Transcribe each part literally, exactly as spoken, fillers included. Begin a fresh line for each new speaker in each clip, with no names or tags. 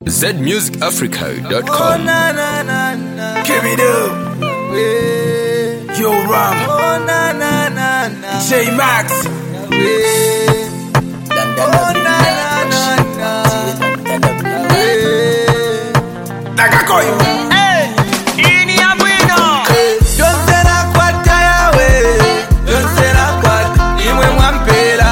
Z music africa dot com.
Oh, na, na, na, na.
Give it up.
Yeah.
Yo, Ram.
Oh, na, na, na, na.
J Max.
Yeah. Oh, na, na, na, na. Yeah.
Nagakoyo.
Hey, ini ya bueno. Yonse na kwata yawe. Yonse na kwata imwe mwampela.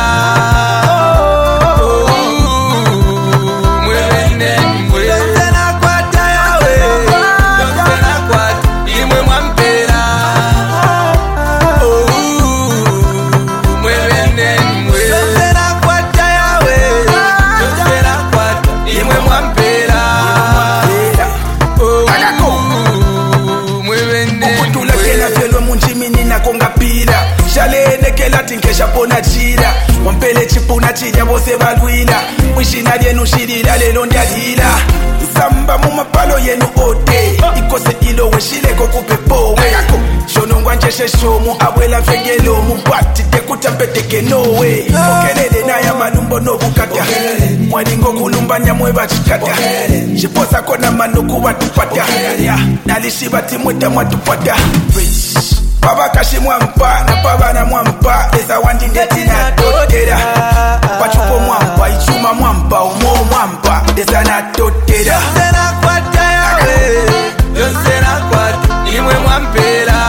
Tinkesha pona chira wampele chipuna chija bose balwila mwishina lyenu shirira lelo ndyalira nsamba mu mapalo yenu ote ikose ilo weshileko kupe powe shonongwa njeshe shomu abwela mfengelo mumbwati tekutambeteke nowe okelele naya manumbo nobukata mwalingo kulumbanya mweba chikata chiposa kona manuku watupata nalishiba timweta mwatupata Baba kashi mwampa na baba na mwampa eza wandi ndeti na totera pachupo mwampa ichuma mwampa umo mwampa eza na totera
Yonse na kwata yawe Yonse na kwata imwe mwampela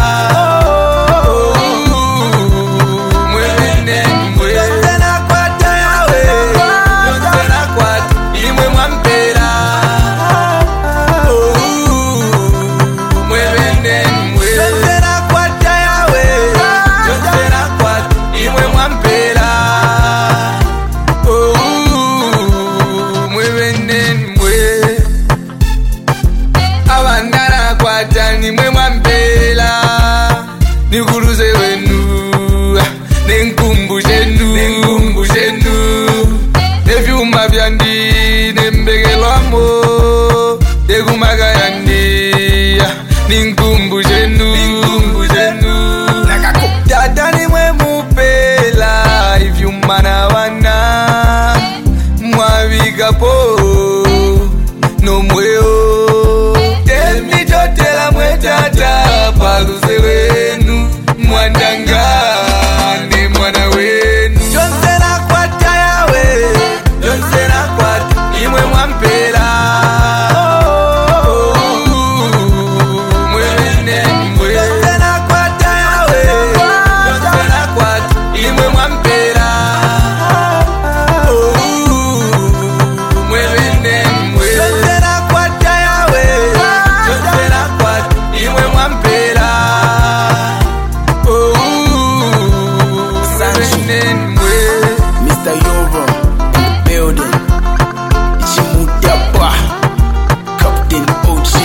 Nikuruze wenu Nenkumbu jenu Nenkumbu jenu Nevyuma vyandi Nembegelwamo Negumaga yandi Ninkumbu jenu Ninkumbu jenu Dada ni mwe mupela Ivyuma na wana Mwaviga po No mweo Temi jotela mwe tata Paluze wenu Mwandanga ni mwana wenu Yonse na kwata yawe Yonse na kwata imwe mwampela Mwene mwe Yonse na kwata yawe Yonse na kwata imwe mwampela Mwene mwe Yonse na kwata yawe Yonse na kwata imwe mwampela
Mister Yobo in the building. Ichimutapa Captain O G.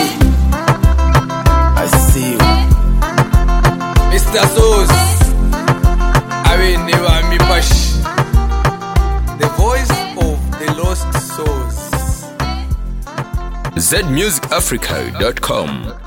I see you.
Mister Sauce I will never me push. The voice of the lost souls.
Z music africa dot com.